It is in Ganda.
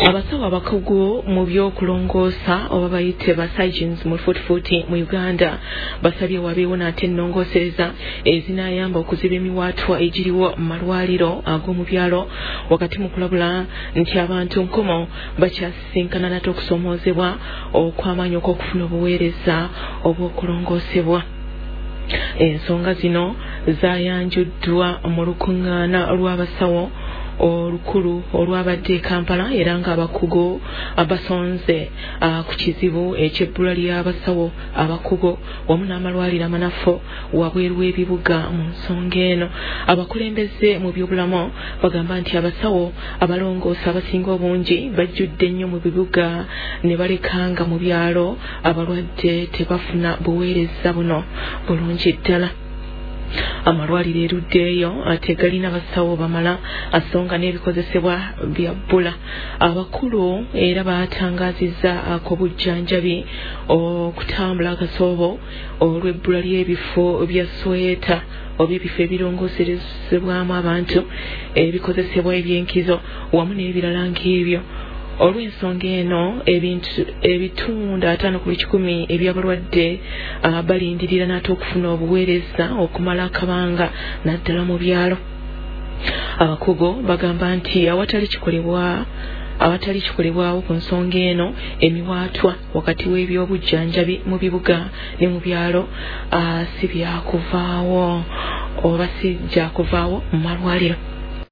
Abasawo abakugu mu by'okulongoosa oba bayite ba surgeons mu fuutifuuti mu Uganda basabye wabeewo nate ennongoosereza ezinaayamba okuziba emiwaatwa egiriwo mu malwaliro ag'omu byalo wakati mu kulabula nti abantu nkomo bakyasisinkana nate okusoomoozebwa okw'amaanyi okufuna obuweereza obw'okulongoosebwa. Ensonga zino zaayanjuddwa mu lukuŋŋaana lw'abasawo olukulu olwabadde Kampala era ng'abakugu basonze ku kizibu eky'ebbula ly'abasawo abakugu wamu n'amalwaliro amanafu wabweru w'ebibuga mu nsonga eno. Abakulembeze mu by'obulamu bagamba nti abasawo abalongoosa abasinga obungi bajjudde nnyo mu bibuga ne balekanga mu byalo abalwadde tebafuna buweereza buno bulungi ddala. Amalwaliro eruddeeyo tegalina basawo bamala asonga n'ebikozesebwa bya bbula. Abakulu era batangaazizza ku bujjanjabi okutambula akasoobo olw'ebbula ly'ebifo bya sweta oba ebifo ebirongooserezebwamu abantu ebikozesebwa eby'enkizo wamu n'ebirala ng'ebyo. Olw'ensonga eno ebitundu 5% eby'abalwadde balindirira nate okufuna obuweereza okumala akabanga naddala mu byalo. Abakugu bagamba nti awatali kikolebwawo ku nsonga eno emiwaatwa wakati w'ebyobujjanjabi mu bibuga ne mu byalo si byakuvaawo oba si gyakuvaawo mu malwaliro.